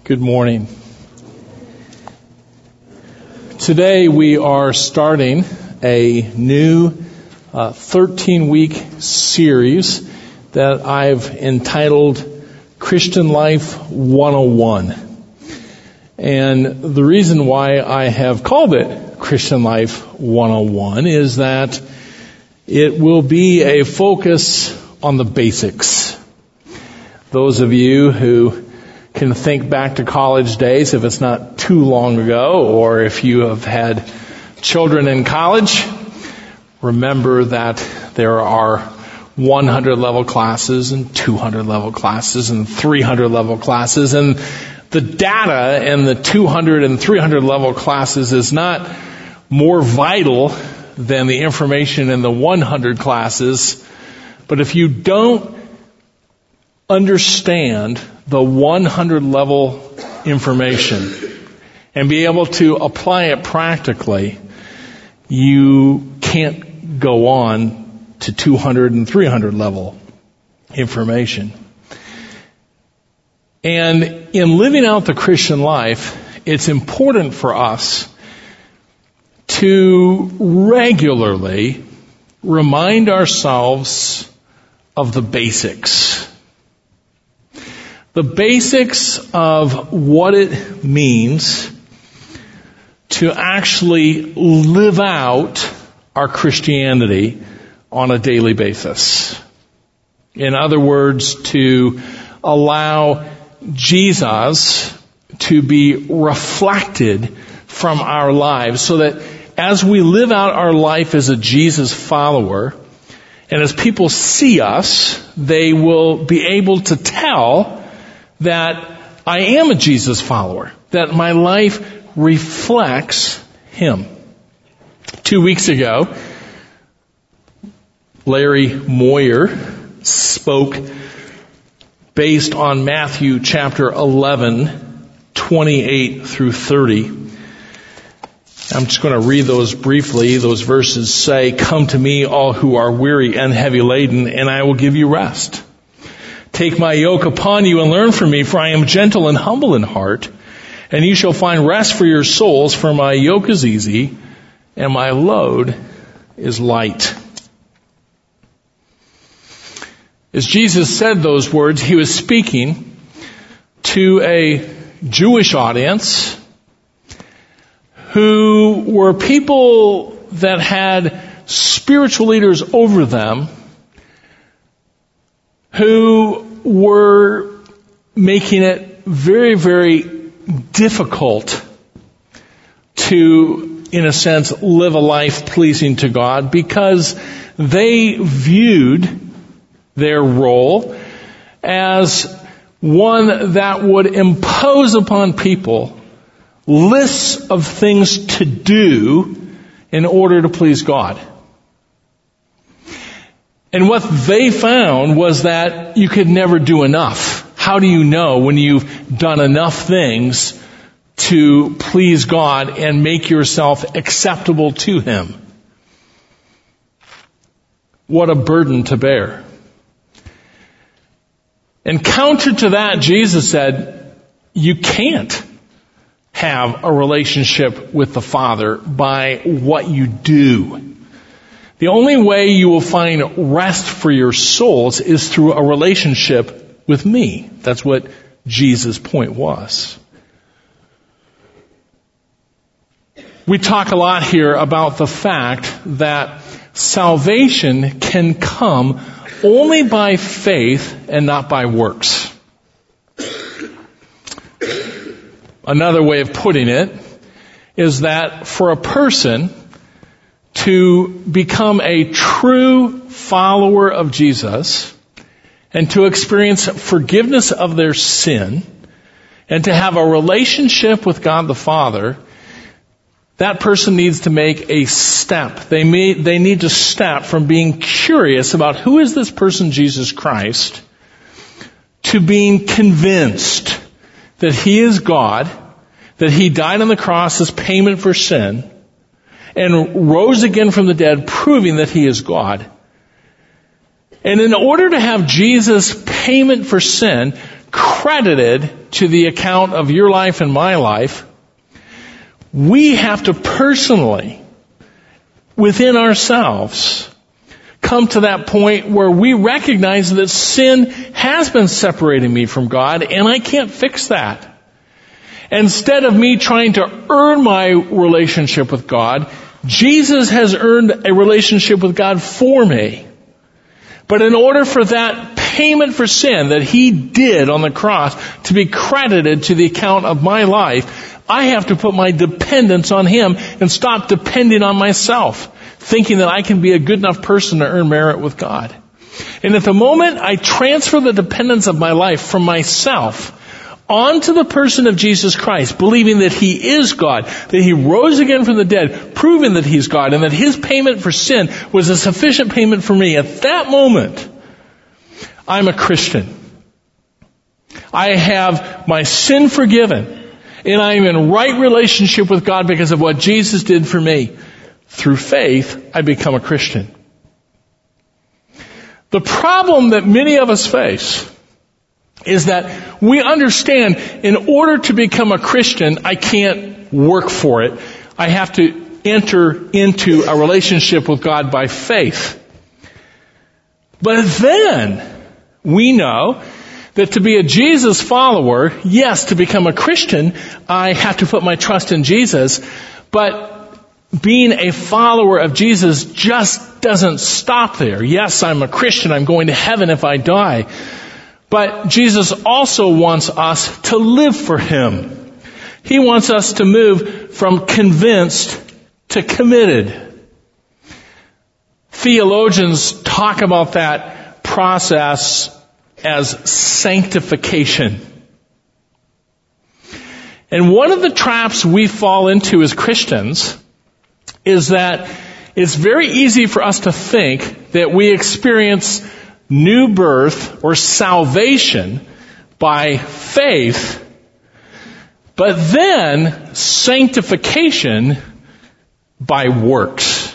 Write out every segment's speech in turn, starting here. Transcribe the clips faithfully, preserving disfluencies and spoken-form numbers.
Good morning. Today we are starting a new uh, thirteen-week series that I've entitled Christian Life one oh one. And the reason why I have called it Christian Life one oh one is that it will be a focus on the basics. Those of you who can think back to college days, if it's not too long ago, or if you have had children in college, remember that there are one hundred level classes and two hundred level classes and three hundred level classes, and the data in the two hundred and three hundred level classes is not more vital than the information in the one hundred classes. But if you don't understand the one hundred level information and be able to apply it practically, you can't go on to two hundred and three hundred level information. And in living out the Christian life, it's important for us to regularly remind ourselves of the basics. The basics of what it means to actually live out our Christianity on a daily basis. In other words, to allow Jesus to be reflected from our lives so that as we live out our life as a Jesus follower, and as people see us, they will be able to tell that I am a Jesus follower, that my life reflects Him. Two weeks ago, Larry Moyer spoke based on Matthew chapter eleven, twenty-eight through thirty. I'm just going to read those briefly. Those verses say, "Come to me, all who are weary and heavy laden, and I will give you rest. Take my yoke upon you and learn from me, for I am gentle and humble in heart, and you shall find rest for your souls, for my yoke is easy and my load is light." As Jesus said those words, He was speaking to a Jewish audience who were people that had spiritual leaders over them who were making it very, very difficult to, in a sense, live a life pleasing to God because they viewed their role as one that would impose upon people lists of things to do in order to please God. And what they found was that you could never do enough. How do you know when you've done enough things to please God and make yourself acceptable to Him? What a burden to bear. And counter to that, Jesus said, you can't have a relationship with the Father by what you do. The only way you will find rest for your souls is through a relationship with me. That's what Jesus' point was. We talk a lot here about the fact that salvation can come only by faith and not by works. Another way of putting it is that for a person to become a true follower of Jesus and to experience forgiveness of their sin and to have a relationship with God the Father, that person needs to make a step. They may, they need to step from being curious about who is this person, Jesus Christ, to being convinced that He is God, that He died on the cross as payment for sin, and rose again from the dead, proving that He is God. And in order to have Jesus' payment for sin credited to the account of your life and my life, we have to personally, within ourselves, come to that point where we recognize that sin has been separating me from God and I can't fix that. Instead of me trying to earn my relationship with God, Jesus has earned a relationship with God for me. But in order for that payment for sin that He did on the cross to be credited to the account of my life, I have to put my dependence on Him and stop depending on myself, thinking that I can be a good enough person to earn merit with God. And at the moment I transfer the dependence of my life from myself onto the person of Jesus Christ, believing that He is God, that He rose again from the dead, proving that He's God, and that His payment for sin was a sufficient payment for me, at that moment, I'm a Christian. I have my sin forgiven, and I am in right relationship with God because of what Jesus did for me. Through faith, I become a Christian. The problem that many of us face is that we understand in order to become a Christian, I can't work for it. I have to enter into a relationship with God by faith. But then we know that to be a Jesus follower, yes, to become a Christian, I have to put my trust in Jesus. But being a follower of Jesus just doesn't stop there. Yes, I'm a Christian. I'm going to heaven if I die. But Jesus also wants us to live for Him. He wants us to move from convinced to committed. Theologians talk about that process as sanctification. And one of the traps we fall into as Christians is that it's very easy for us to think that we experience new birth or salvation by faith, but then sanctification by works.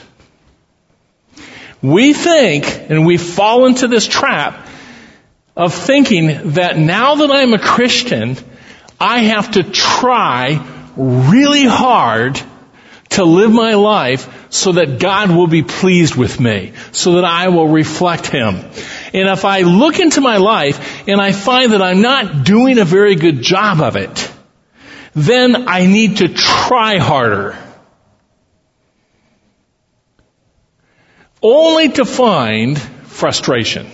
We think, and we fall into this trap of thinking that now that I'm a Christian, I have to try really hard to live my life so that God will be pleased with me, so that I will reflect Him. And if I look into my life and I find that I'm not doing a very good job of it, then I need to try harder. Only to find frustration.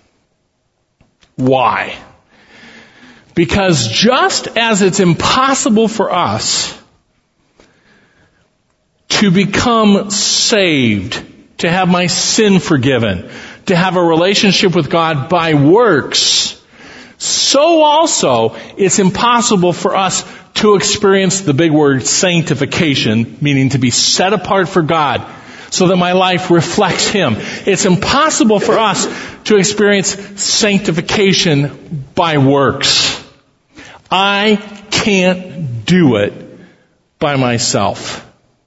Why? Because just as it's impossible for us to become saved, to have my sin forgiven, to have a relationship with God by works, so also it's impossible for us to experience the big word sanctification, meaning to be set apart for God, so that my life reflects Him. It's impossible for us to experience sanctification by works. I can't do it by myself.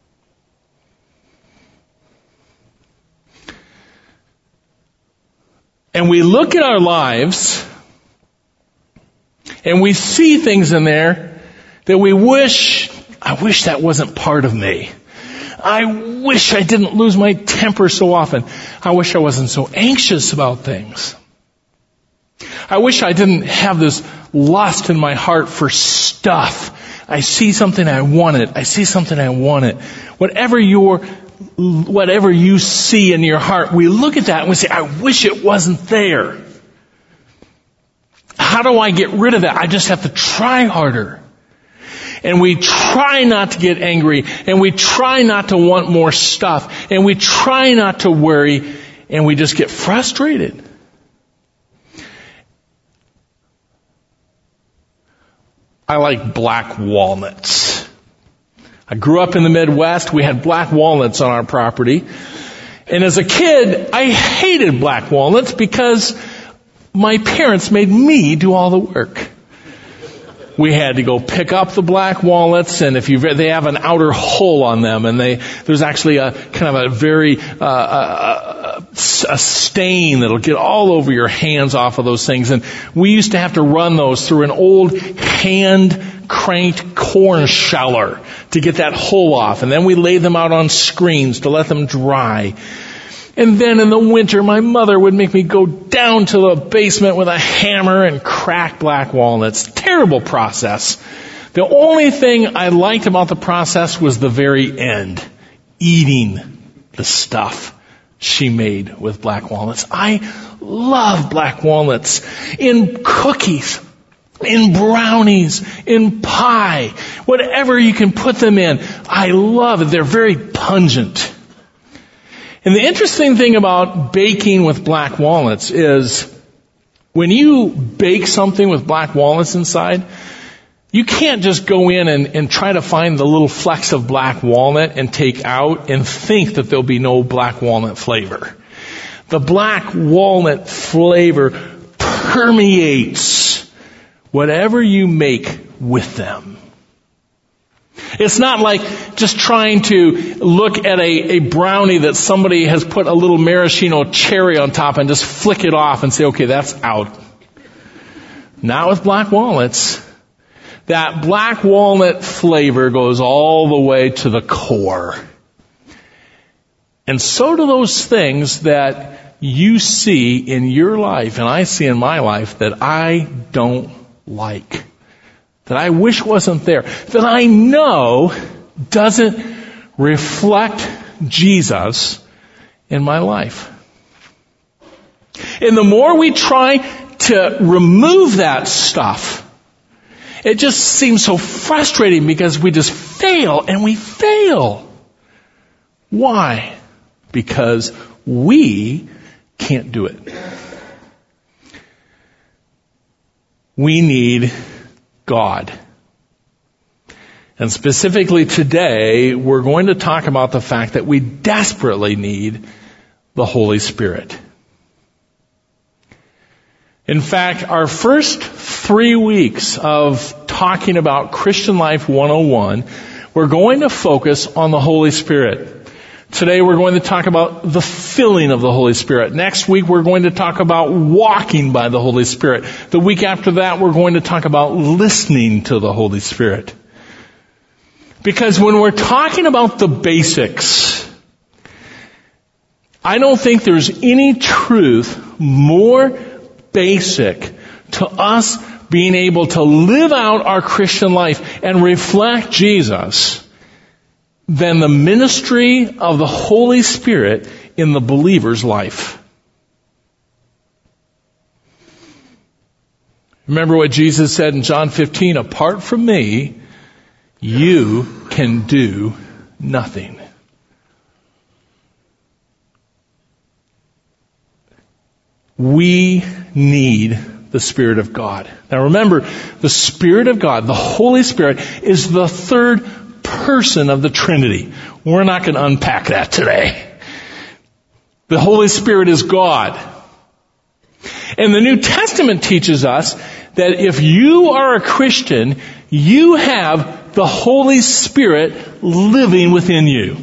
And we look at our lives and we see things in there that we wish, I wish that wasn't part of me. I wish I didn't lose my temper so often. I wish I wasn't so anxious about things. I wish I didn't have this lust in my heart for stuff. I see something, I want it. I see something, I want it. Whatever your, whatever you see in your heart, we look at that and we say, I wish it wasn't there. How do I get rid of that? I just have to try harder. And we try not to get angry, and we try not to want more stuff, and we try not to worry, and we just get frustrated. I like black walnuts. I grew up in the Midwest. We had black walnuts on our property. And as a kid, I hated black walnuts because my parents made me do all the work. We had to go pick up the black walnuts, and if you they have an outer hole on them, and they there's actually a kind of a very uh, a, a stain that'll get all over your hands off of those things. And we used to have to run those through an old hand cranked corn sheller to get that hull off. And then we laid them out on screens to let them dry. And then in the winter, my mother would make me go down to the basement with a hammer and crack black walnuts. Terrible process. The only thing I liked about the process was the very end. Eating the stuff she made with black walnuts. I love black walnuts in cookies, in brownies, in pie, whatever you can put them in. I love it. They're very pungent. And the interesting thing about baking with black walnuts is when you bake something with black walnuts inside, you can't just go in and, and try to find the little flecks of black walnut and take out and think that there'll be no black walnut flavor. The black walnut flavor permeates whatever you make with them. It's not like just trying to look at a, a brownie that somebody has put a little maraschino cherry on top and just flick it off and say, okay, that's out. Not with black walnuts. That black walnut flavor goes all the way to the core. And so do those things that you see in your life and I see in my life that I don't like. That I wish wasn't there, that I know doesn't reflect Jesus in my life. And the more we try to remove that stuff, it just seems so frustrating because we just fail and we fail. Why? Because we can't do it. We need God. And specifically today, we're going to talk about the fact that we desperately need the Holy Spirit. In fact, our first three weeks of talking about Christian Life one oh one, we're going to focus on the Holy Spirit. Today we're going to talk about the filling of the Holy Spirit. Next week we're going to talk about walking by the Holy Spirit. The week after that we're going to talk about listening to the Holy Spirit. Because when we're talking about the basics, I don't think there's any truth more basic to us being able to live out our Christian life and reflect Jesus than the ministry of the Holy Spirit in the believer's life. Remember what Jesus said in John fifteen, apart from me, you can do nothing. We need the Spirit of God. Now remember, the Spirit of God, the Holy Spirit, is the third person of the Trinity. We're not going to unpack that today. The Holy Spirit is God. And the New Testament teaches us that if you are a Christian, you have the Holy Spirit living within you.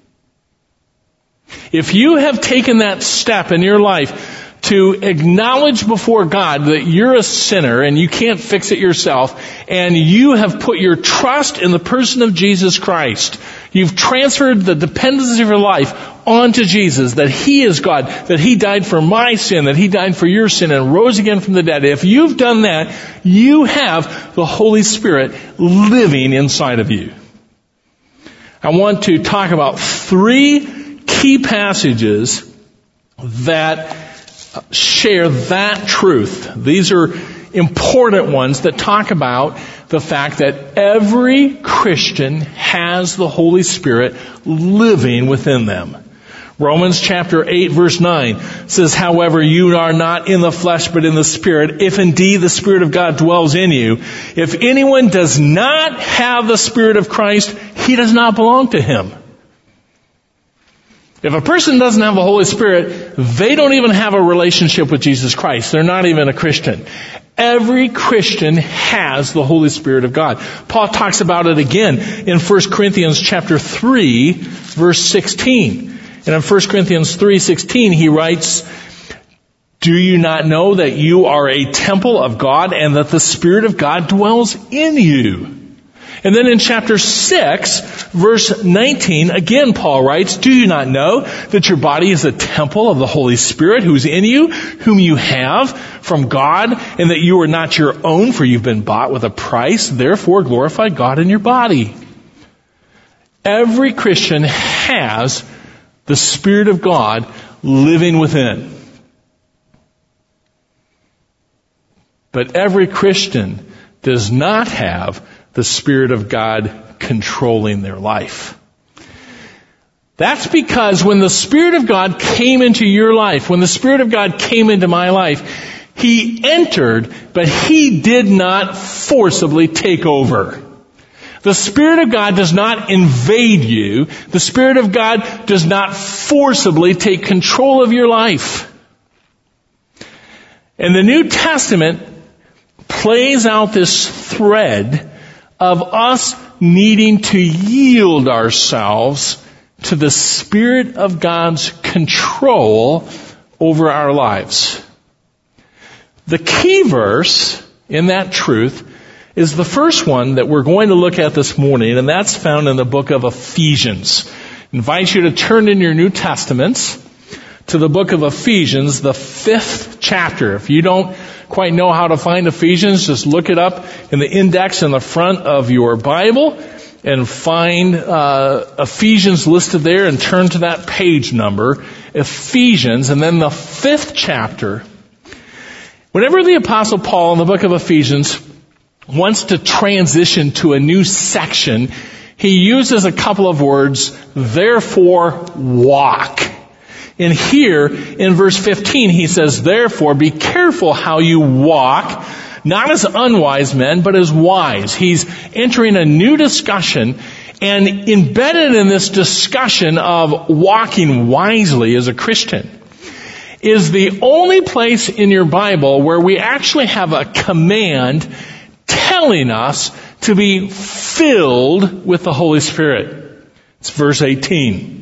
If you have taken that step in your life to acknowledge before God that you're a sinner and you can't fix it yourself, and you have put your trust in the person of Jesus Christ, you've transferred the dependence of your life onto Jesus, that He is God, that He died for my sin, that He died for your sin and rose again from the dead. If you've done that, you have the Holy Spirit living inside of you. I want to talk about three key passages that share that truth. These are important ones that talk about the fact that every Christian has the Holy Spirit living within them. Romans chapter eight verse nine says, however, you are not in the flesh but in the Spirit, if indeed the Spirit of God dwells in you. If anyone does not have the Spirit of Christ, he does not belong to Him. If a person doesn't have the Holy Spirit, they don't even have a relationship with Jesus Christ. They're not even a Christian. Every Christian has the Holy Spirit of God. Paul talks about it again in First Corinthians chapter three, verse sixteen. And in First Corinthians three sixteen, he writes, do you not know that you are a temple of God and that the Spirit of God dwells in you? And then in chapter six, verse nineteen, again Paul writes, do you not know that your body is a temple of the Holy Spirit who is in you, whom you have from God, and that you are not your own, for you've been bought with a price? Therefore glorify God in your body. Every Christian has the Spirit of God living within. But every Christian does not have the Spirit of God controlling their life. That's because when the Spirit of God came into your life, when the Spirit of God came into my life, He entered, but He did not forcibly take over. The Spirit of God does not invade you. The Spirit of God does not forcibly take control of your life. And the New Testament plays out this thread of us needing to yield ourselves to the Spirit of God's control over our lives. The key verse in that truth is the first one that we're going to look at this morning, and that's found in the book of Ephesians. I invite you to turn in your New Testaments to the book of Ephesians, the fifth chapter. If you don't quite know how to find Ephesians, just look it up in the index in the front of your Bible and find uh, Ephesians listed there and turn to that page number, Ephesians, and then the fifth chapter. Whenever the Apostle Paul in the book of Ephesians wants to transition to a new section, he uses a couple of words, therefore walk. And here, in verse fifteen, he says, therefore, be careful how you walk, not as unwise men, but as wise. He's entering a new discussion, and embedded in this discussion of walking wisely as a Christian is the only place in your Bible where we actually have a command telling us to be filled with the Holy Spirit. It's verse eighteen.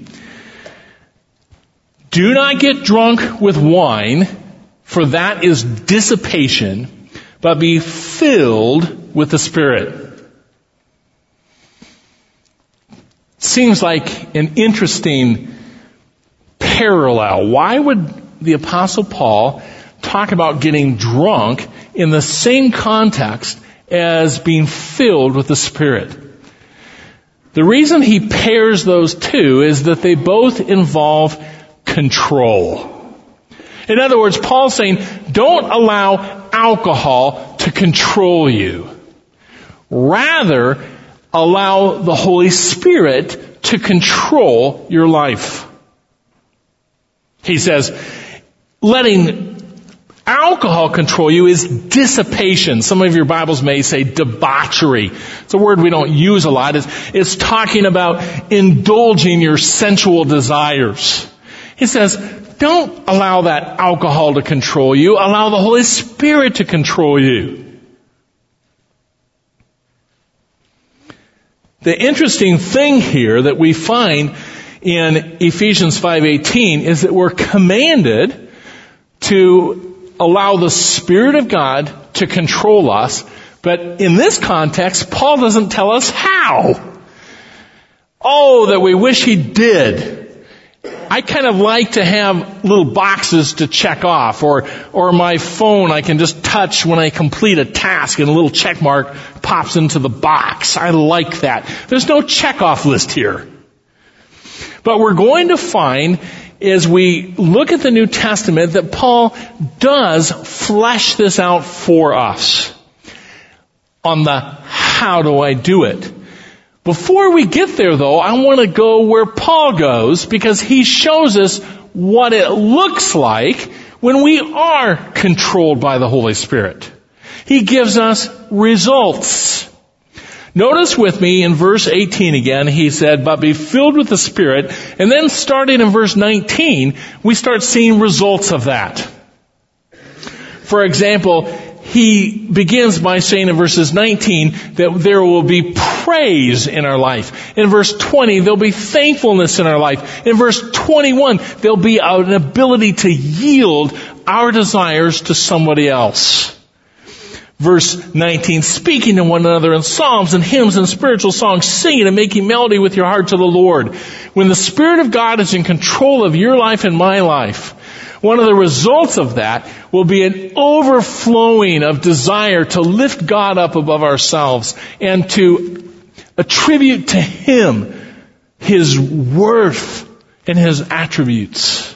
Do not get drunk with wine, for that is dissipation, but be filled with the Spirit. Seems like an interesting parallel. Why would the Apostle Paul talk about getting drunk in the same context as being filled with the Spirit? The reason he pairs those two is that they both involve control. In other words, Paul's saying, don't allow alcohol to control you. Rather, allow the Holy Spirit to control your life. He says, letting alcohol control you is dissipation. Some of your Bibles may say debauchery. It's a word we don't use a lot. It's, it's talking about indulging your sensual desires. He says, don't allow that alcohol to control you. Allow the Holy Spirit to control you. The interesting thing here that we find in Ephesians five eighteen is that we're commanded to allow the Spirit of God to control us. But in this context, Paul doesn't tell us how. Oh, that we wish he did. I kind of like to have little boxes to check off, or or my phone I can just touch when I complete a task and a little check mark pops into the box. I like that. There's no check-off list here. But we're going to find as we look at the New Testament that Paul does flesh this out for us on the how do I do it. Before we get there, though, I want to go where Paul goes, because he shows us what it looks like when we are controlled by the Holy Spirit. He gives us results. Notice with me in verse eighteen again, he said, but be filled with the Spirit. And then starting in verse nineteen, we start seeing results of that. For example, he begins by saying in verses nineteen that there will be praise in our life. In verse twenty, there'll be thankfulness in our life. In verse twenty-one, there'll be an ability to yield our desires to somebody else. Verse nineteen, speaking to one another in psalms and hymns and spiritual songs, singing and making melody with your heart to the Lord. When the Spirit of God is in control of your life and my life, one of the results of that will be an overflowing of desire to lift God up above ourselves and to attribute to Him His worth and His attributes.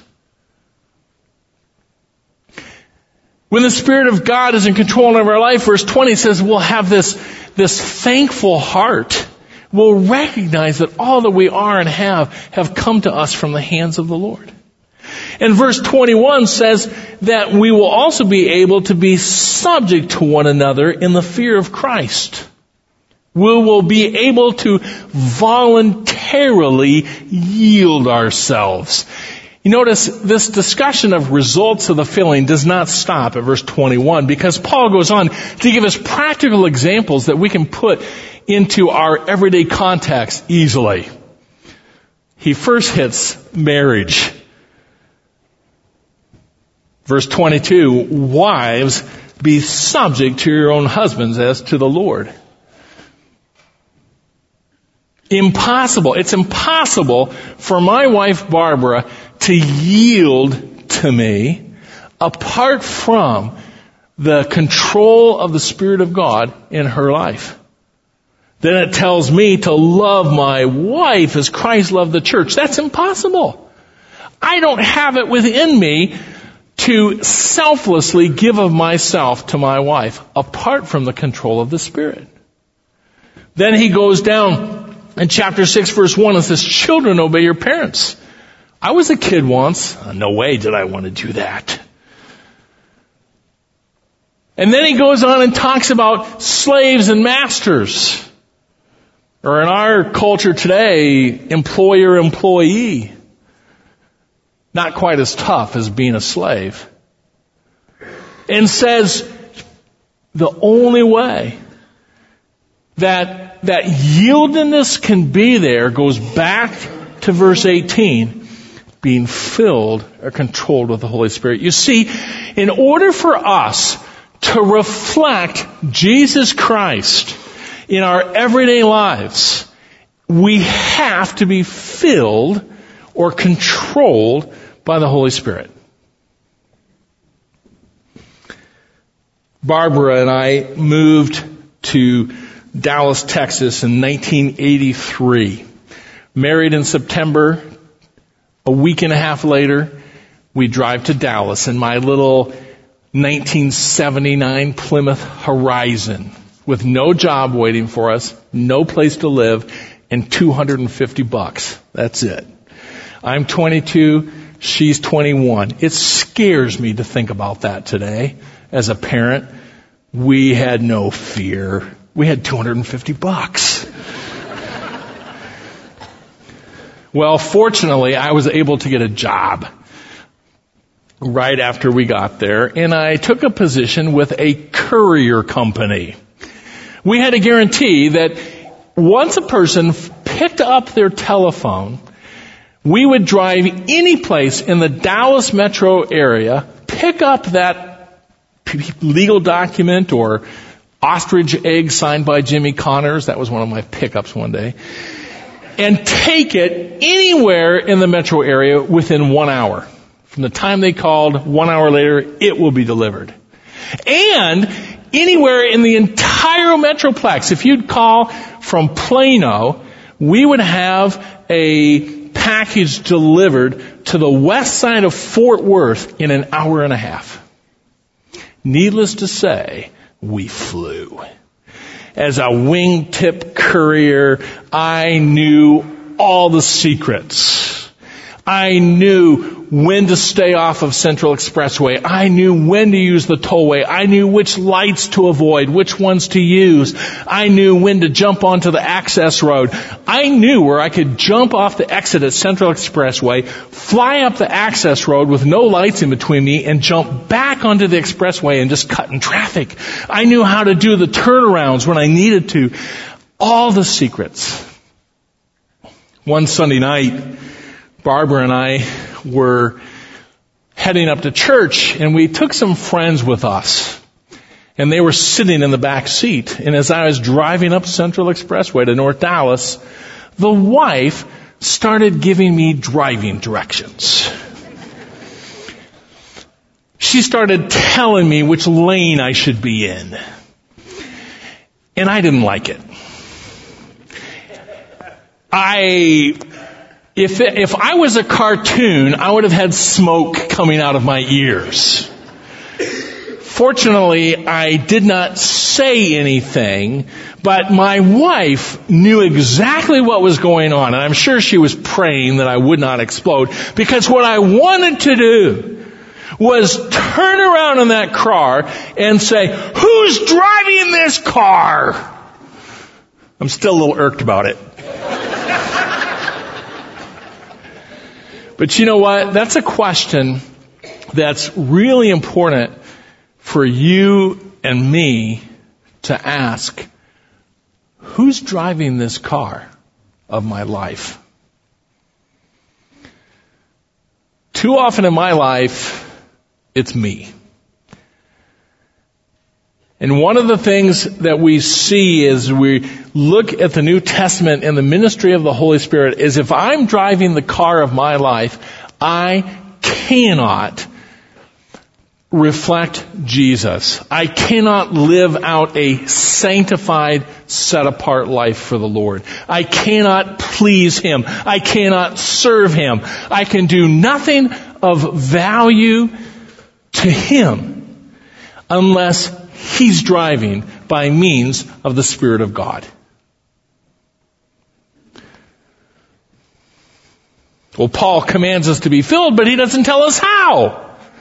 When the Spirit of God is in control of our life, verse twenty says we'll have this, this thankful heart. We'll recognize that all that we are and have have come to us from the hands of the Lord. And verse twenty-one says that we will also be able to be subject to one another in the fear of Christ. We will be able to voluntarily yield ourselves. You notice this discussion of results of the filling does not stop at verse twenty-one, because Paul goes on to give us practical examples that we can put into our everyday context easily. He first hits marriage. Verse twenty-two, wives, be subject to your own husbands as to the Lord. Impossible. It's impossible for my wife Barbara to yield to me apart from the control of the Spirit of God in her life. Then it tells me to love my wife as Christ loved the church. That's impossible. I don't have it within me to selflessly give of myself to my wife apart from the control of the Spirit. Then he goes down in chapter six verse one and says, children, obey your parents. I was a kid once. No way did I want to do that. And then he goes on and talks about slaves and masters. Or in our culture today, employer-employee. Not quite as tough as being a slave. And says the only way that that yieldedness can be there goes back to verse eighteen, being filled or controlled with the Holy Spirit. You see, in order for us to reflect Jesus Christ in our everyday lives, we have to be filled or controlled by the Holy Spirit. Barbara and I moved to Dallas, Texas in nineteen eighty-three. Married in September. A week and a half later, we drive to Dallas in my little nineteen seventy-nine Plymouth Horizon with no job waiting for us, no place to live, and two hundred fifty bucks. That's it. I'm twenty-two, she's twenty-one. It scares me to think about that today. As a parent, we had no fear. We had two hundred fifty bucks. Well, fortunately, I was able to get a job right after we got there, and I took a position with a courier company. We had a guarantee that once a person picked up their telephone, we would drive any place in the Dallas metro area, pick up that legal document or ostrich egg signed by Jimmy Connors. That was one of my pickups one day. And take it anywhere in the metro area within one hour. From the time they called, one hour later, it will be delivered. And anywhere in the entire metroplex, if you'd call from Plano, we would have a package delivered to the west side of Fort Worth in an hour and a half. Needless to say, we flew. As a wingtip courier, I knew all the secrets. I knew when to stay off of Central Expressway. I knew when to use the tollway. I knew which lights to avoid, which ones to use. I knew when to jump onto the access road. I knew where I could jump off the exit at Central Expressway, fly up the access road with no lights in between me, and jump back onto the expressway and just cut in traffic. I knew how to do the turnarounds when I needed to. all the secrets. One Sunday night, Barbara and I were heading up to church, and we took some friends with us. And they were sitting in the back seat. And as I was driving up Central Expressway to North Dallas, the wife started giving me driving directions. She started telling me which lane I should be in. And I didn't like it. I, if, if I was a cartoon, I would have had smoke coming out of my ears. Fortunately, I did not say anything, but my wife knew exactly what was going on, and I'm sure she was praying that I would not explode, because what I wanted to do was turn around in that car and say, "Who's driving this car?" I'm still a little irked about it. But you know what? That's a question that's really important for you and me to ask. Who's driving this car of my life? Too often in my life, it's me. And one of the things that we see as we look at the New Testament and the ministry of the Holy Spirit is if I'm driving the car of my life, I cannot reflect Jesus. I cannot live out a sanctified, set-apart life for the Lord. I cannot please Him. I cannot serve Him. I can do nothing of value to Him unless He's driving by means of the Spirit of God. Well, Paul commands us to be filled, but he doesn't tell us how.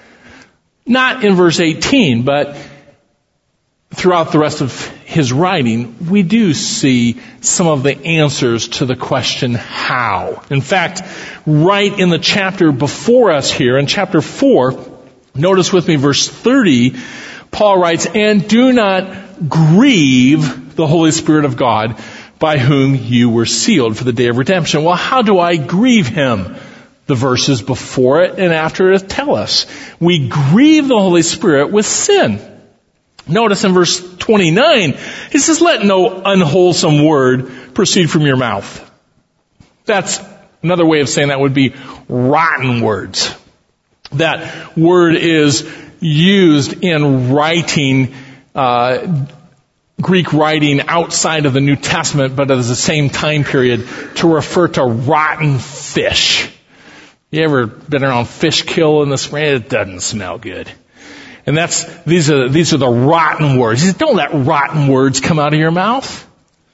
Not in verse eighteen, but throughout the rest of his writing, we do see some of the answers to the question how. In fact, right in the chapter before us here, in chapter four, notice with me verse thirty, Paul writes, "And do not grieve the Holy Spirit of God, by whom you were sealed for the day of redemption." Well, how do I grieve Him? The verses before it and after it tell us. We grieve the Holy Spirit with sin. Notice in verse twenty-nine, he says, "Let no unwholesome word proceed from your mouth." That's another way of saying that would be rotten words. That word is used in writing, uh, Greek writing outside of the New Testament, but at the same time period to refer to rotten fish. You ever been around Fishkill in the spring? It doesn't smell good. And that's, these are, these are the rotten words. He says, don't let rotten words come out of your mouth.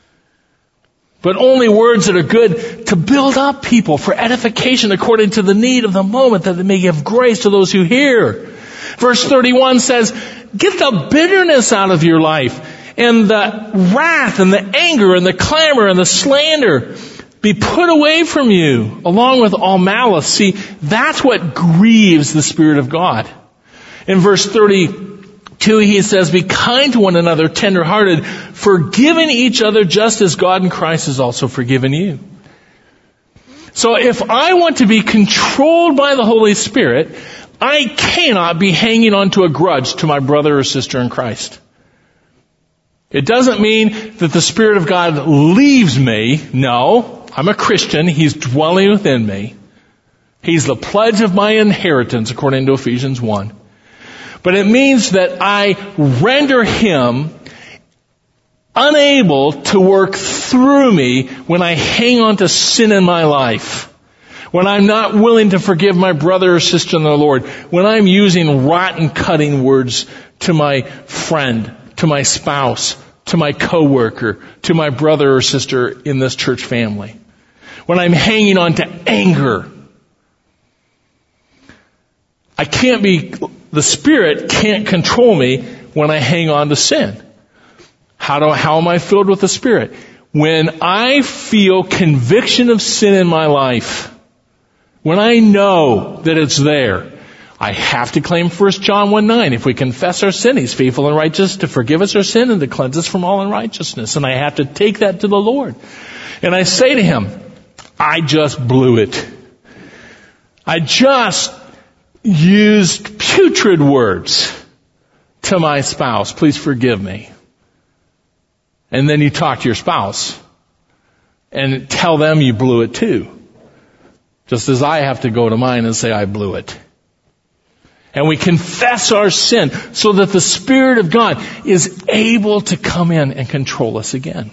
But only words that are good to build up people for edification according to the need of the moment, that they may give grace to those who hear. Verse thirty-one says, get the bitterness out of your life, and the wrath and the anger and the clamor and the slander be put away from you, along with all malice. See, that's what grieves the Spirit of God. In verse thirty-two, he says, be kind to one another, tender-hearted, forgiving each other just as God in Christ has also forgiven you. So if I want to be controlled by the Holy Spirit, I cannot be hanging on to a grudge to my brother or sister in Christ. It doesn't mean that the Spirit of God leaves me. No. I'm a Christian. He's dwelling within me. He's the pledge of my inheritance, according to Ephesians one. But it means that I render Him unable to work through me when I hang on to sin in my life. When I'm not willing to forgive my brother or sister in the Lord. When I'm using rotten, cutting words to my friend, to my spouse, to my coworker, to my brother or sister in this church family. When I'm hanging on to anger. I can't be, the Spirit can't control me when I hang on to sin. How do, how am I filled with the Spirit? When I feel conviction of sin in my life, when I know that it's there, I have to claim First John one nine. If we confess our sin, He's faithful and righteous to forgive us our sin and to cleanse us from all unrighteousness. And I have to take that to the Lord. And I say to Him, I just blew it. I just used putrid words to my spouse. Please forgive me. And then you talk to your spouse and tell them you blew it too. Just as I have to go to mine and say I blew it. And we confess our sin so that the Spirit of God is able to come in and control us again.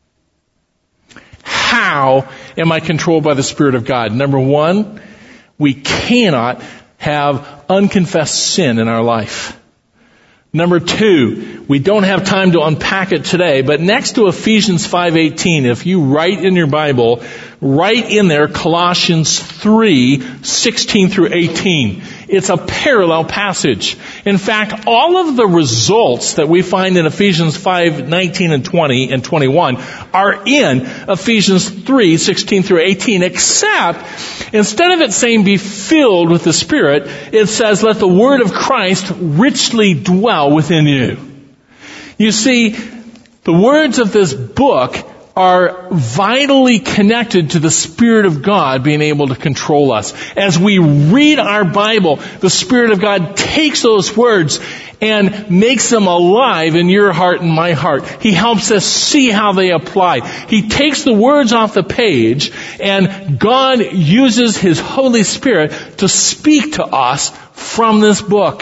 How am I controlled by the Spirit of God? Number one, we cannot have unconfessed sin in our life. Number two, we don't have time to unpack it today, but next to Ephesians five eighteen, if you write in your Bible, write in there Colossians three sixteen through eighteen. It's a parallel passage. In fact, all of the results that we find in Ephesians five nineteen and twenty and twenty-one are in Ephesians three sixteen through eighteen, except instead of it saying be filled with the Spirit, it says let the word of Christ richly dwell within you. You see, the words of this book are vitally connected to the Spirit of God being able to control us. As we read our Bible, the Spirit of God takes those words and makes them alive in your heart and my heart. He helps us see how they apply. He takes the words off the page, and God uses His Holy Spirit to speak to us from this book.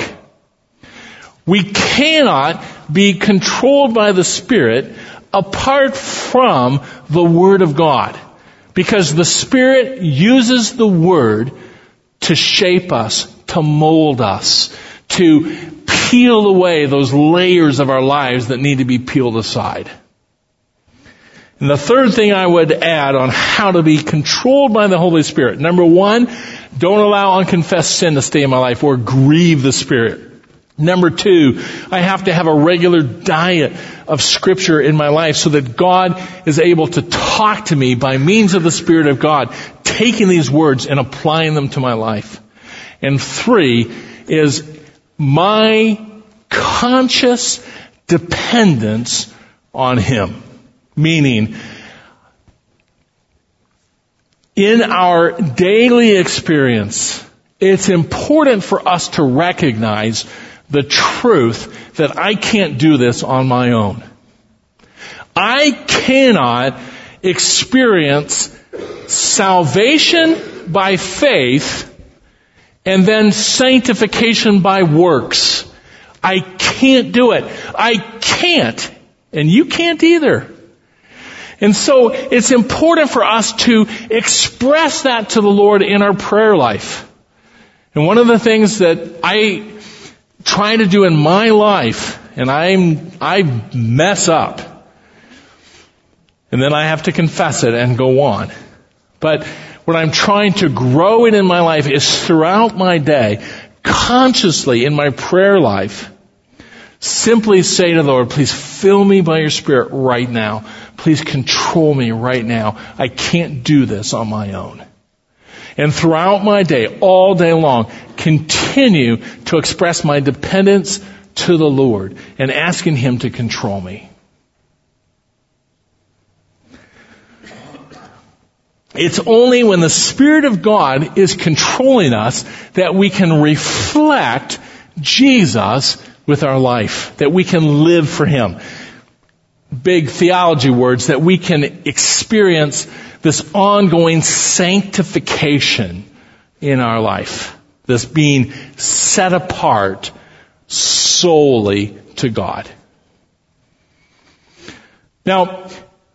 We cannot be controlled by the Spirit apart from the Word of God. Because the Spirit uses the Word to shape us, to mold us, to peel away those layers of our lives that need to be peeled aside. And the third thing I would add on how to be controlled by the Holy Spirit. Number one, don't allow unconfessed sin to stay in my life or grieve the Spirit. Number two, I have to have a regular diet of Scripture in my life so that God is able to talk to me by means of the Spirit of God, taking these words and applying them to my life. And three is my conscious dependence on Him. Meaning, in our daily experience, it's important for us to recognize the truth that I can't do this on my own. I cannot experience salvation by faith and then sanctification by works. I can't do it. I can't. And you can't either. And so it's important for us to express that to the Lord in our prayer life. And one of the things that I try to do in my life, and I'm, I mess up, and then I have to confess it and go on. But what I'm trying to grow in in my life is throughout my day, consciously in my prayer life, simply say to the Lord, please fill me by your Spirit right now. Please control me right now. I can't do this on my own. And throughout my day, all day long, continue to express my dependence to the Lord and asking Him to control me. It's only when the Spirit of God is controlling us that we can reflect Jesus with our life, that we can live for Him. Big theology words, that we can experience this ongoing sanctification in our life. This being set apart solely to God. Now,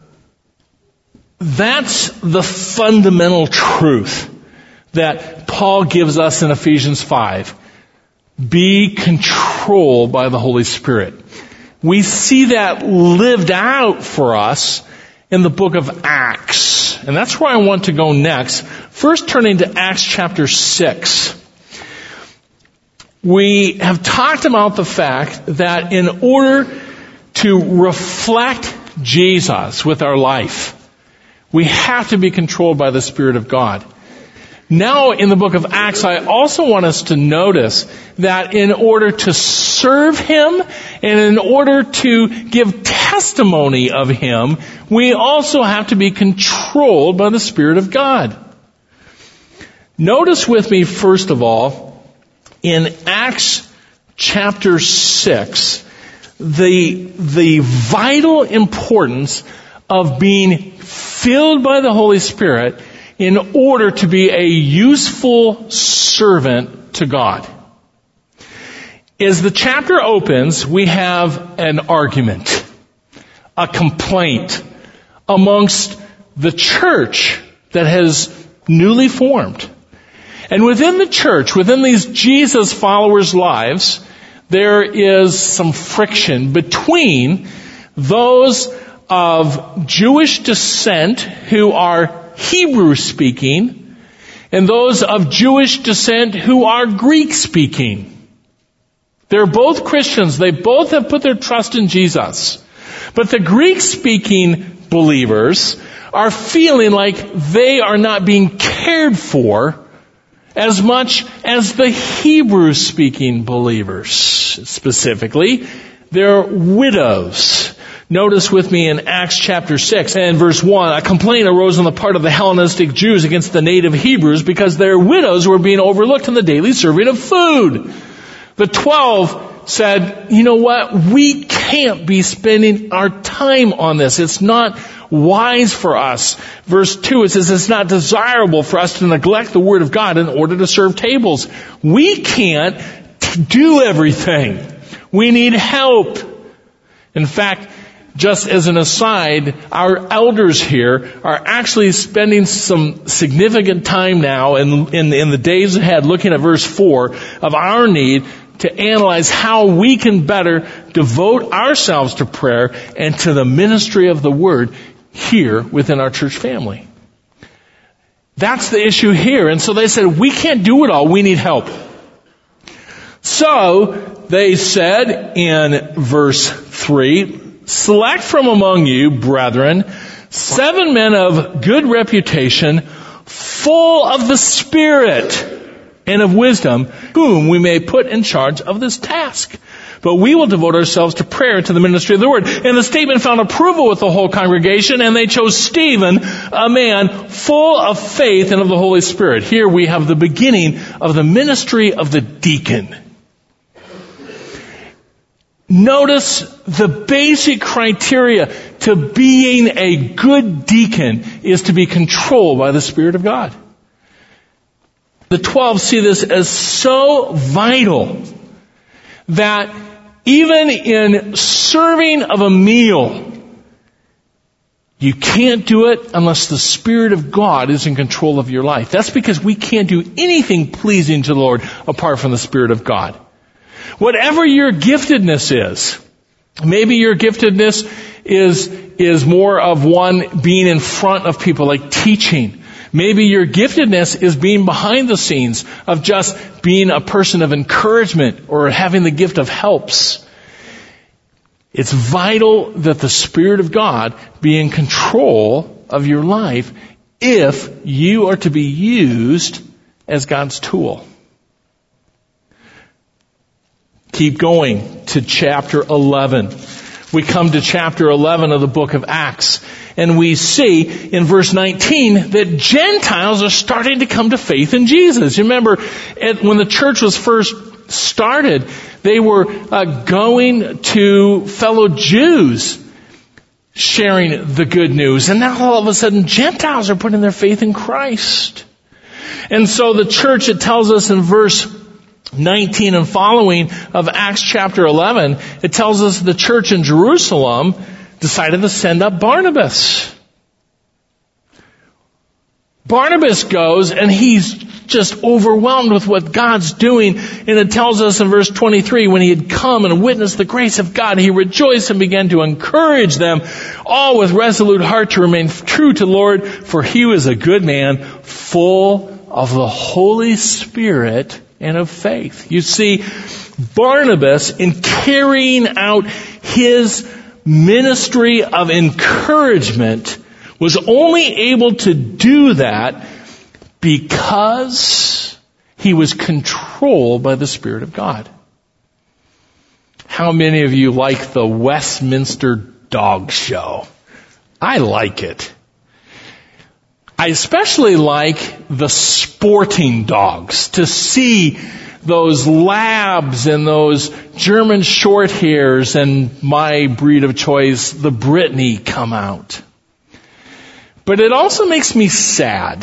that's the fundamental truth that Paul gives us in Ephesians five. Be controlled by the Holy Spirit. We see that lived out for us in the book of Acts. And that's where I want to go next. First, turning to Acts chapter six. We have talked about the fact that in order to reflect Jesus with our life, we have to be controlled by the Spirit of God. Now in the book of Acts, I also want us to notice that in order to serve Him and in order to give testimony of Him, we also have to be controlled by the Spirit of God. Notice with me, first of all, in Acts chapter six, the, the vital importance of being filled by the Holy Spirit in order to be a useful servant to God. As the chapter opens, we have an argument, a complaint amongst the church that has newly formed. And within the church, within these Jesus followers' lives, there is some friction between those of Jewish descent who are Hebrew speaking and those of Jewish descent who are Greek speaking. They're both Christians. They both have put their trust in Jesus. But the Greek speaking believers are feeling like they are not being cared for as much as the Hebrew speaking believers. Specifically, they're widows. Notice with me in Acts chapter six and verse one, a complaint arose on the part of the Hellenistic Jews against the native Hebrews because their widows were being overlooked in the daily serving of food. The twelve said, you know what, we can't be spending our time on this. It's not wise for us. Verse two, it says it's not desirable for us to neglect the Word of God in order to serve tables. We can't do everything. We need help. In fact, just as an aside, our elders here are actually spending some significant time now in, in, in the days ahead looking at verse four of our need to analyze how we can better devote ourselves to prayer and to the ministry of the Word here within our church family. That's the issue here. And so they said, we can't do it all. We need help. So they said in verse three, select from among you, brethren, seven men of good reputation, full of the Spirit and of wisdom, whom we may put in charge of this task. But we will devote ourselves to prayer and to the ministry of the Word. And the statement found approval with the whole congregation, and they chose Stephen, a man full of faith and of the Holy Spirit. Here we have the beginning of the ministry of the deacon. Notice the basic criteria to being a good deacon is to be controlled by the Spirit of God. The twelve see this as so vital that even in serving of a meal, you can't do it unless the Spirit of God is in control of your life. That's because we can't do anything pleasing to the Lord apart from the Spirit of God. Whatever your giftedness is, maybe your giftedness is, is more of one being in front of people, like teaching. Maybe your giftedness is being behind the scenes, of just being a person of encouragement or having the gift of helps. It's vital that the Spirit of God be in control of your life if you are to be used as God's tool. Keep going to chapter eleven. We come to chapter eleven of the book of Acts, and we see in verse nineteen that Gentiles are starting to come to faith in Jesus. You remember when the church was first started, they were uh, going to fellow Jews sharing the good news. And now all of a sudden Gentiles are putting their faith in Christ. And so the church, it tells us in verse nineteen and following of Acts chapter eleven, it tells us the church in Jerusalem decided to send up Barnabas. Barnabas goes and he's just overwhelmed with what God's doing. And it tells us in verse twenty-three, when he had come and witnessed the grace of God, he rejoiced and began to encourage them, all with resolute heart, to remain true to the Lord, for he was a good man, full of the Holy Spirit and of faith. You see, Barnabas, in carrying out his ministry of encouragement, was only able to do that because he was controlled by the Spirit of God. How many of you like the Westminster Dog Show? I like it. I especially like the sporting dogs, to see those labs and those German short hairs and my breed of choice, the Brittany, come out. But it also makes me sad,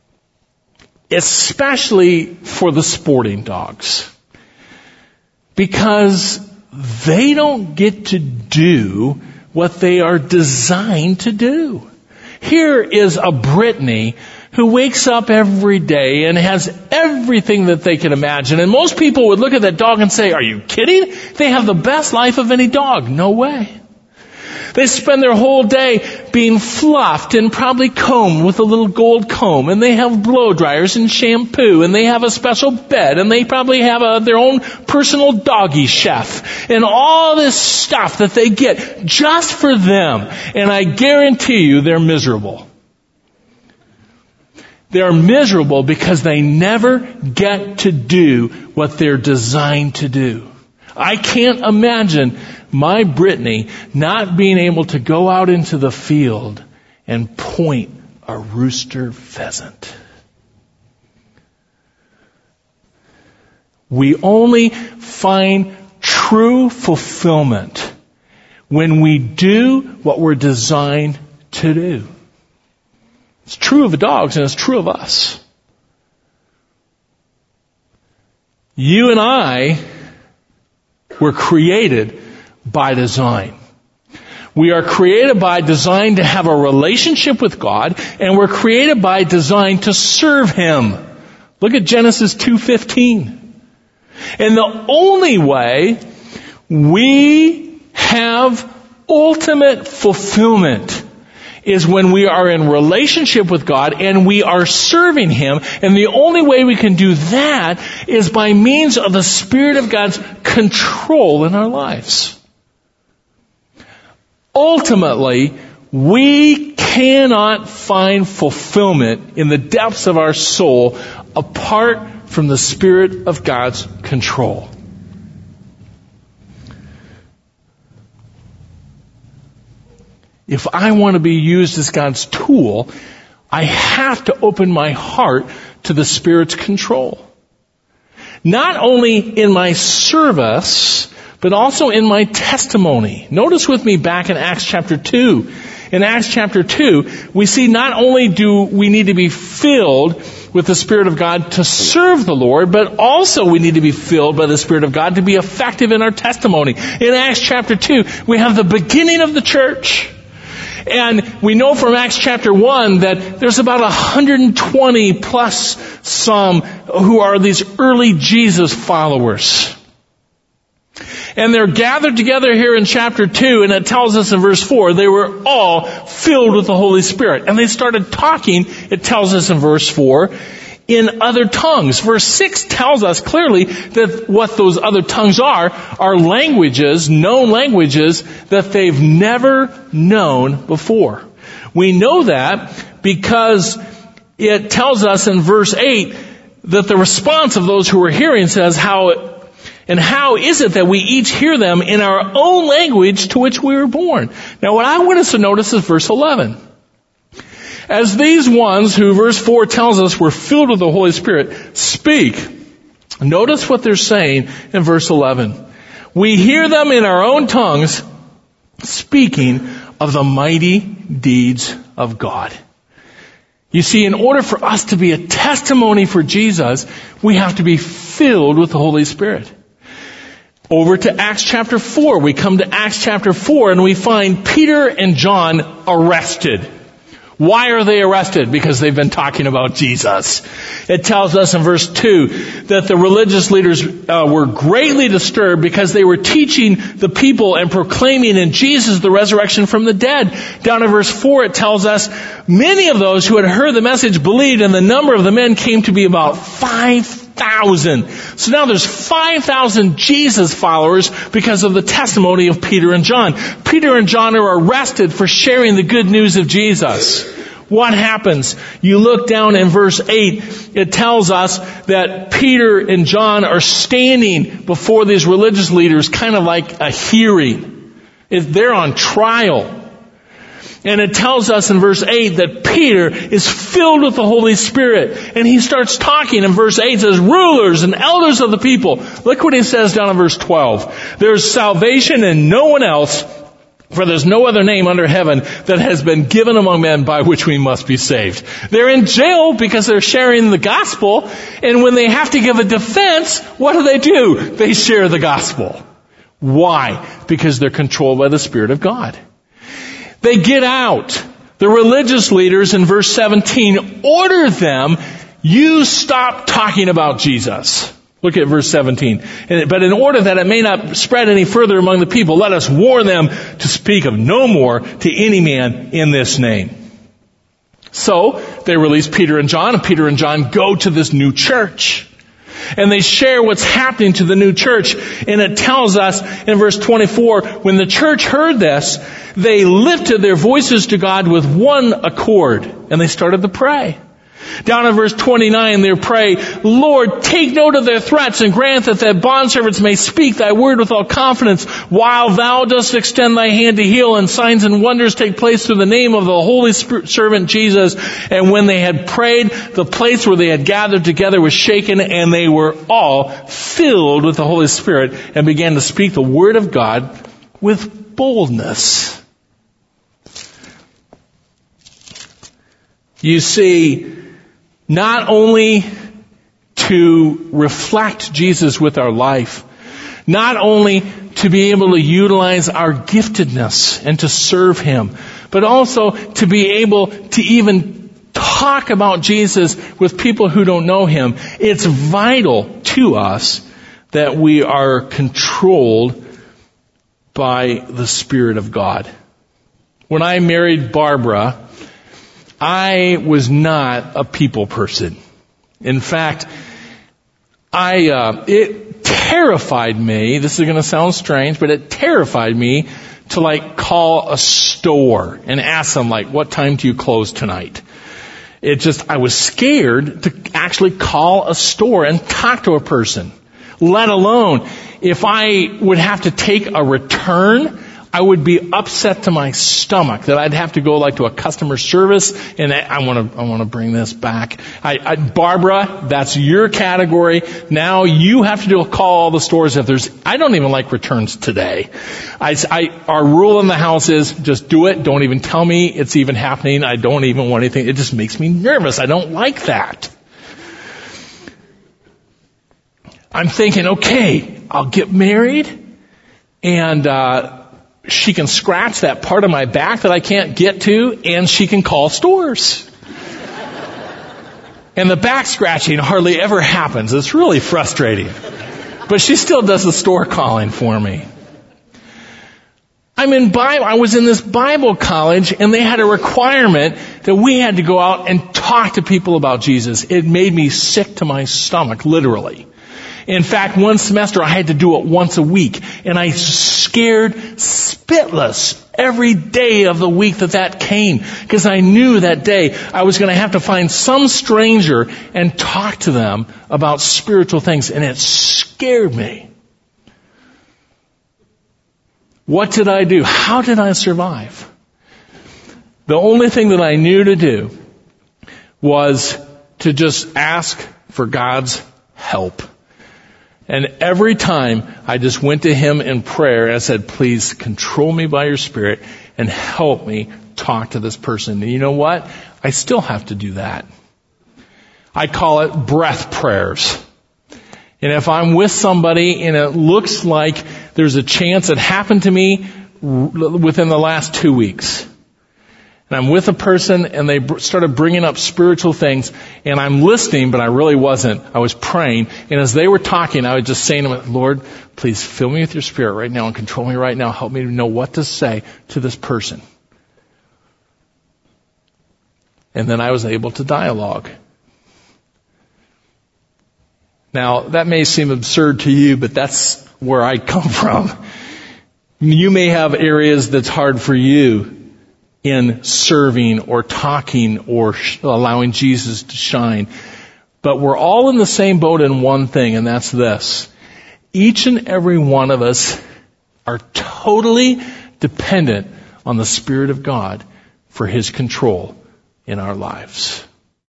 especially for the sporting dogs, because they don't get to do what they are designed to do. Here is a Brittany who wakes up every day and has everything that they can imagine. And most people would look at that dog and say, are you kidding? They have the best life of any dog. No way. They spend their whole day being fluffed and probably combed with a little gold comb. And they have blow dryers and shampoo. And they have a special bed. And they probably have a, their own personal doggy chef. And all this stuff that they get just for them. And I guarantee you they're miserable. They're miserable because they never get to do what they're designed to do. I can't imagine my Brittany not being able to go out into the field and point a rooster pheasant. We only find true fulfillment when we do what we're designed to do. It's true of the dogs and it's true of us. You and I were created by design. We are created by design to have a relationship with God, and we're created by design to serve Him. Look at Genesis two fifteen. And the only way we have ultimate fulfillment is when we are in relationship with God and we are serving Him. And the only way we can do that is by means of the Spirit of God's control in our lives. Ultimately, we cannot find fulfillment in the depths of our soul apart from the Spirit of God's control. If I want to be used as God's tool, I have to open my heart to the Spirit's control. Not only in my service, but also in my testimony. Notice with me back in Acts chapter two. In Acts chapter two, we see not only do we need to be filled with the Spirit of God to serve the Lord, but also we need to be filled by the Spirit of God to be effective in our testimony. In Acts chapter two, we have the beginning of the church. And we know from Acts chapter one that there's about one hundred twenty plus some who are these early Jesus followers. And they're gathered together here in chapter two, and it tells us in verse four, they were all filled with the Holy Spirit. And they started talking, it tells us in verse four, in other tongues. Verse six tells us clearly that what those other tongues are, are languages, known languages, that they've never known before. We know that because it tells us in verse eight that the response of those who were hearing says, how and how is it that we each hear them in our own language to which we were born? Now what I want us to notice is verse eleven. As these ones who, verse four tells us, were filled with the Holy Spirit, speak. Notice what they're saying in verse eleven. We hear them in our own tongues speaking of the mighty deeds of God. You see, in order for us to be a testimony for Jesus, we have to be filled with the Holy Spirit. Over to Acts chapter four. We come to Acts chapter four and we find Peter and John arrested. Why are they arrested? Because they've been talking about Jesus. It tells us in verse two that the religious leaders uh, were greatly disturbed because they were teaching the people and proclaiming in Jesus the resurrection from the dead. Down in verse four it tells us many of those who had heard the message believed, and the number of the men came to be about five thousand. So now there's five thousand Jesus followers because of the testimony of Peter and John. Peter and John are arrested for sharing the good news of Jesus. What happens? You look down in verse eight, it tells us that Peter and John are standing before these religious leaders, kind of like a hearing. They're on trial. And it tells us in verse eight that Peter is filled with the Holy Spirit. And he starts talking in verse eight. It says, rulers and elders of the people. Look what he says down in verse twelve. There's salvation in no one else, for there's no other name under heaven that has been given among men by which we must be saved. They're in jail because they're sharing the gospel. And when they have to give a defense, what do they do? They share the gospel. Why? Because they're controlled by the Spirit of God. They get out. The religious leaders in verse seventeen order them, you stop talking about Jesus. Look at verse seventeen. But in order that it may not spread any further among the people, let us warn them to speak of no more to any man in this name. So they release Peter and John, and Peter and John go to this new church. And they share what's happening to the new church. And it tells us in verse twenty-four, when the church heard this, they lifted their voices to God with one accord. And they started to pray. Down in verse twenty-nine, they pray, Lord, take note of their threats and grant that thy bondservants may speak thy word with all confidence, while thou dost extend thy hand to heal, and signs and wonders take place through the name of the holy servant Jesus. And when they had prayed, the place where they had gathered together was shaken, and they were all filled with the Holy Spirit and began to speak the word of God with boldness. You see, not only to reflect Jesus with our life, not only to be able to utilize our giftedness and to serve Him, but also to be able to even talk about Jesus with people who don't know Him. It's vital to us that we are controlled by the Spirit of God. When I married Barbara, I was not a people person. In fact, I uh, it terrified me. This is going to sound strange, but it terrified me to like call a store and ask them like, "What time do you close tonight?" It just I was scared to actually call a store and talk to a person. Let alone if I would have to take a return, I would be upset to my stomach that I'd have to go like to a customer service and I want to I want to bring this back. I, I, Barbara, that's your category. Now you have to do a call all the stores if there's. I don't even like returns today. I, I, our rule in the house is just do it. Don't even tell me it's even happening. I don't even want anything. It just makes me nervous. I don't like that. I'm thinking, okay, I'll get married and. uh She can scratch that part of my back that I can't get to, and she can call stores. And the back scratching hardly ever happens. It's really frustrating. But she still does the store calling for me. I'm in Bible, I was in this Bible college, and they had a requirement that we had to go out and talk to people about Jesus. It made me sick to my stomach, literally. In fact, one semester I had to do it once a week, and I scared spitless every day of the week that that came, because I knew that day I was going to have to find some stranger and talk to them about spiritual things, and it scared me. What did I do? How did I survive? The only thing that I knew to do was to just ask for God's help. And every time I just went to Him in prayer and I said, please control me by your Spirit and help me talk to this person. And you know what? I still have to do that. I call it breath prayers. And if I'm with somebody and it looks like there's a chance it happened to me within the last two weeks, and I'm with a person and they started bringing up spiritual things and I'm listening, but I really wasn't. I was praying. And as they were talking, I was just saying to them, Lord, please fill me with your Spirit right now and control me right now. Help me to know what to say to this person. And then I was able to dialogue. Now, that may seem absurd to you, but that's where I come from. You may have areas that's hard for you in serving or talking or sh- allowing Jesus to shine. But we're all in the same boat in one thing, and that's this. Each and every one of us are totally dependent on the Spirit of God for His control in our lives.